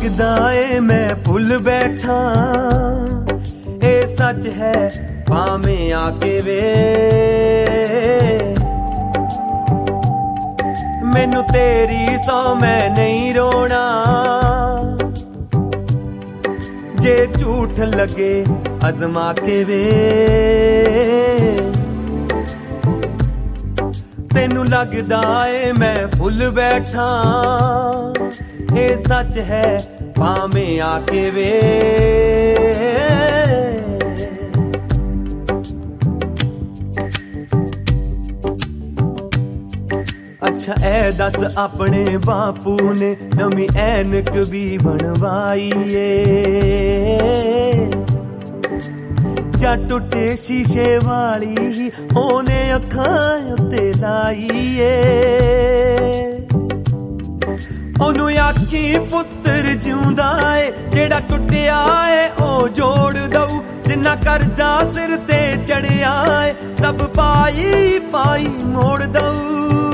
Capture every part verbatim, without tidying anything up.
लगदा ए मैं भुल बैठा ए सच है भावें आके वे मैनू तेरी सौ मैं नहीं रोना जे झूठ लगे अजमा के वे तेनू लगदा ए मैं भुल बैठा ए सच है भावें आके वे अच्छा ए दस अपने बापू ने नवी ऐनक भी बनवाई जा टुटे शीशे वाली ही ओने अखां उत्ते लाई ओनू आखी पुत्तर जिउंदा ए जेड़ा टुटिया ए ओ जोड़ दऊ जिन्ना करजा सिर ते चढ़िया ए सब पाई पाई मोड़ दऊ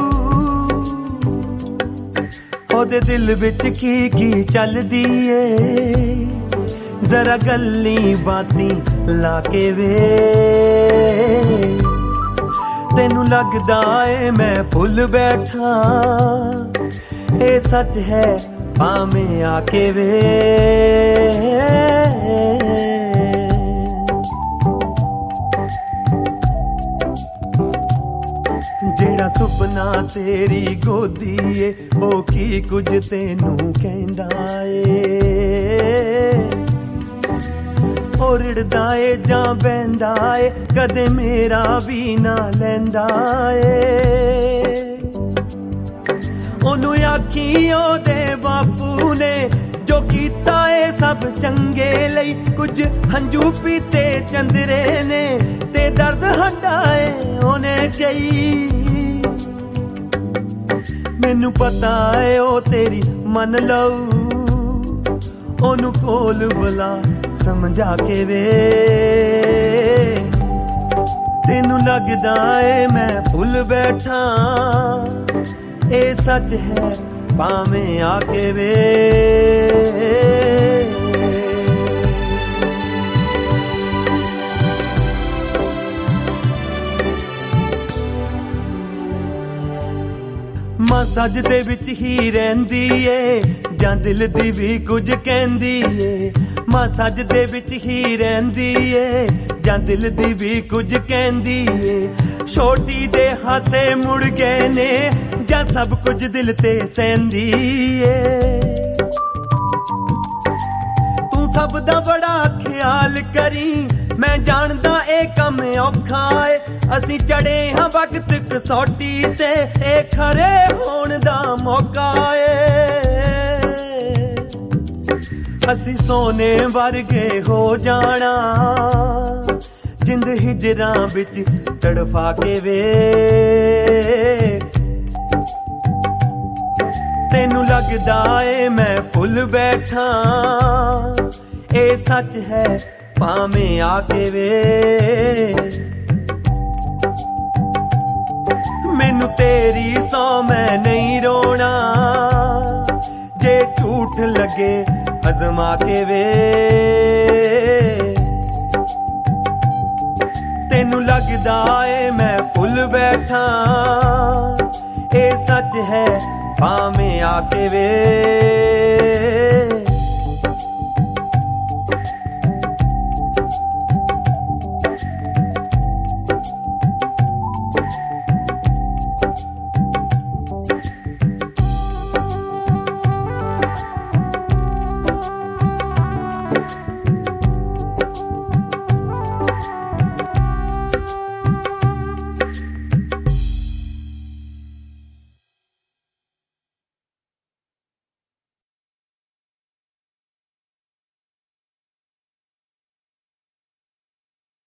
ओदे दिल विच की की चलदी ए जरा गल्ली बाती लाके वे तेनू लगदा ए मैं भुल बैठा ए सच है भावें आके वे जेड़ा सुपना तेरी गोदी ए ओ की कुछ तेनू कहंदा ए ओ रिड़दा ए जां बैंदा ए कदे मेरा भी ना लैंदा ए ओनू आखी ओदे बापू ने जो कीता ए सब चंगे लई कुछ हंजू पीते चंदरे ने ते दर्द हटाए ओने गई मैनू पता है ओ तेरी मन लऊ ओनू कोल बुला समझा के वे तेनू लगदा ए मैं भुल बैठा ए सच है भावें आके वे मां सज दे विच ही रहिंदी ए जां दिल दी भी कुछ कहंदी ए मां सज दे विच ही रहिंदी ए जां दिल दी भी कुछ कहंदी ए छोटी दे हासे मुड़ गए ने जां सब कुछ दिल ते सहंदी ए तू सब दा बड़ा ख्याल करी मैं जानदा ए कम औखा ए असी चढ़े हां वक्त कसौटी ते ए खरे होण दा मौका ए असी सोने वर्गे हो जाना जिंद हिजरां विच तड़फा के वे तेनू लगदा ए मैं भुल बैठा ए सच है भावें आके वे मैनू तेरी सौ मैं नहीं रोना जे झूठ लगे अजमा के वे तेनू लगदा ए मैं भुल बैठा ए सच है भावें आके वे